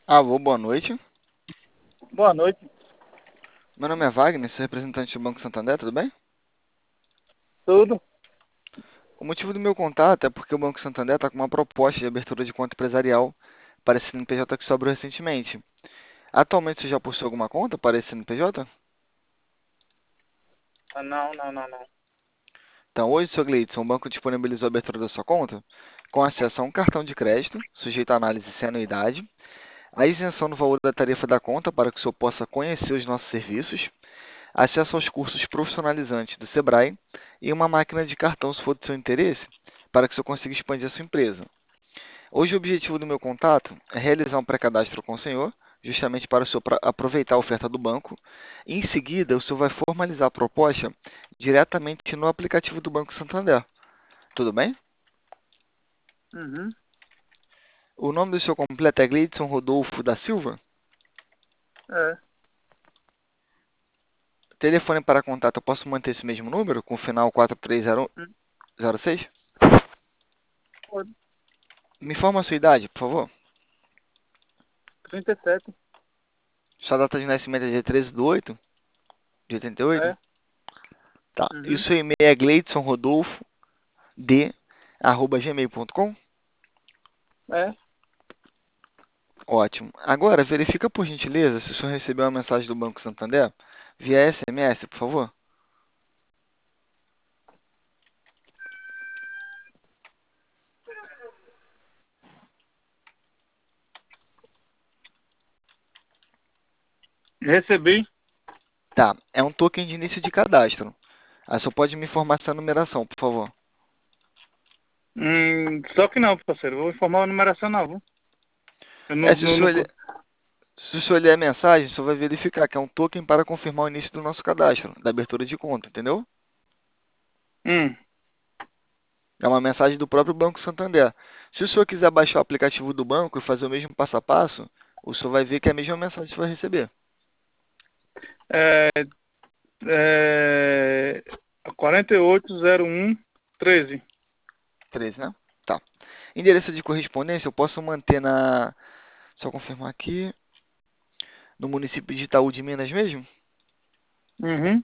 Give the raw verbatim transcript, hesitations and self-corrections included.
Alô, boa noite. Boa noite, Meu nome é Wagner, sou representante do Banco Santander, tudo bem? tudo? O motivo do meu contato é porque o Banco Santander está com uma proposta de abertura de conta empresarial para esse C N P J que sobrou recentemente. Atualmente você já possui alguma conta para esse C N P J? Ah, não, não, não, não. Então, hoje, seu Gleidson, o banco disponibilizou a abertura da sua conta com acesso a um cartão de crédito, sujeito à análise sem anuidade, a isenção no valor da tarifa da conta para que o senhor possa conhecer os nossos serviços, acesso aos cursos profissionalizantes do Sebrae e uma máquina de cartão, se for do seu interesse, para que o senhor consiga expandir a sua empresa. Hoje, o objetivo do meu contato é realizar um pré-cadastro com o senhor, justamente para o senhor pra- aproveitar a oferta do banco. E, em seguida, o senhor vai formalizar a proposta diretamente no aplicativo do Banco Santander. Tudo bem? Uhum. O nome do senhor completo é Gleidson Rodolfo da Silva. É, Telefone para contato, eu posso manter esse mesmo número, com o final quatro três zero hum, zero seis? pode. Me informa a sua idade, por favor. Trinta e sete. Sua data de nascimento é dia treze de oito de oitenta e oito? É. Tá. E o Uhum. seu e-mail é gleidson.rodolfo d arroba gmail ponto com? É. Ótimo. Agora, verifica por gentileza se o senhor recebeu uma mensagem do Banco Santander via S M S, por favor. Recebi. Tá. É um token de início de cadastro. Aí só pode me informar essa numeração, por favor. Hum, só que não, parceiro. Vou informar a numeração não, viu? Eu É, não, se o não, senhor, não... olhe- se o senhor ler a mensagem, o senhor vai verificar que é um token para confirmar o início do nosso cadastro, da abertura de conta, entendeu? Hum. É uma mensagem do próprio Banco Santander. Se o senhor quiser baixar o aplicativo do banco e fazer o mesmo passo a passo, o senhor vai ver que é a mesma mensagem que você vai receber. É, é... quarenta e oito zero um treze. treze, né? Tá. Endereço de correspondência eu posso manter na. Só confirmar aqui. No município de Itaú de Minas mesmo? Uhum.